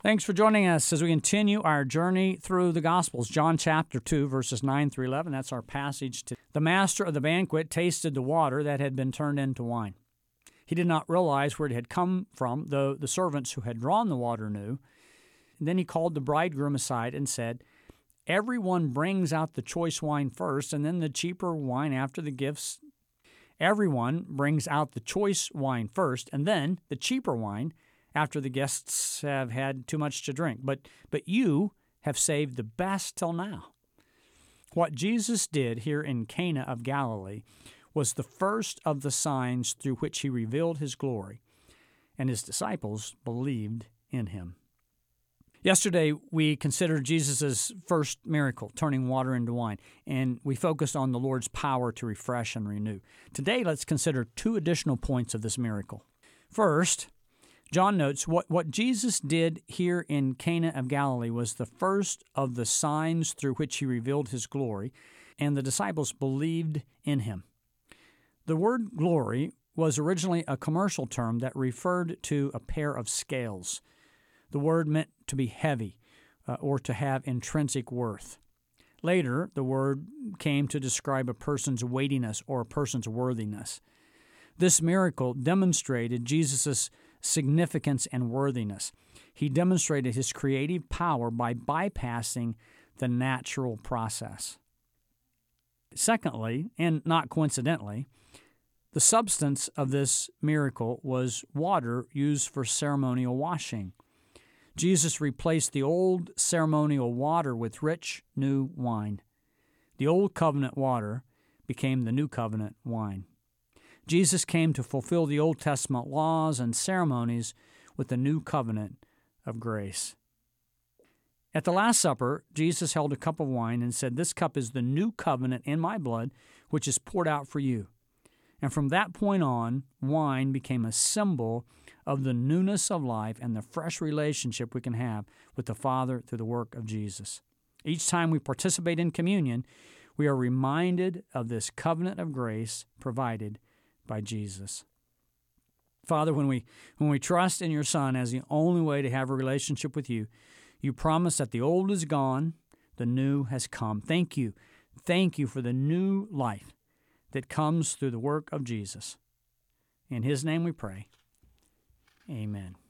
Thanks for joining us as we continue our journey through the Gospels. John chapter 2, verses 9 through 11. That's our passage. The master of the banquet tasted the water that had been turned into wine. He did not realize where it had come from, though the servants who had drawn the water knew. And then he called the bridegroom aside and said, "Everyone brings out the choice wine first, and then the cheaper wine after the gifts. Everyone brings out the choice wine first, and then the cheaper wine after the guests have had too much to drink. But you have saved the best till now." What Jesus did here in Cana of Galilee was the first of the signs through which he revealed his glory, and his disciples believed in him. Yesterday, we considered Jesus' first miracle, turning water into wine, and we focused on the Lord's power to refresh and renew. Today, let's consider two additional points of this miracle. First, John notes what Jesus did here in Cana of Galilee was the first of the signs through which he revealed his glory, and the disciples believed in him. The word glory was originally a commercial term that referred to a pair of scales. The word meant to be heavy or to have intrinsic worth. Later, the word came to describe a person's weightiness or a person's worthiness. This miracle demonstrated Jesus' significance and worthiness. He demonstrated his creative power by bypassing the natural process. Secondly, and not coincidentally, the substance of this miracle was water used for ceremonial washing. Jesus replaced the old ceremonial water with rich new wine. The old covenant water became the new covenant wine. Jesus came to fulfill the Old Testament laws and ceremonies with the new covenant of grace. At the Last Supper, Jesus held a cup of wine and said, "This cup is the new covenant in my blood, which is poured out for you." And from that point on, wine became a symbol of the newness of life and the fresh relationship we can have with the Father through the work of Jesus. Each time we participate in communion, we are reminded of this covenant of grace provided by Jesus. Father, when we trust in your Son as the only way to have a relationship with you, you promise that the old is gone, the new has come. Thank you. Thank you for the new life that comes through the work of Jesus. In his name we pray. Amen.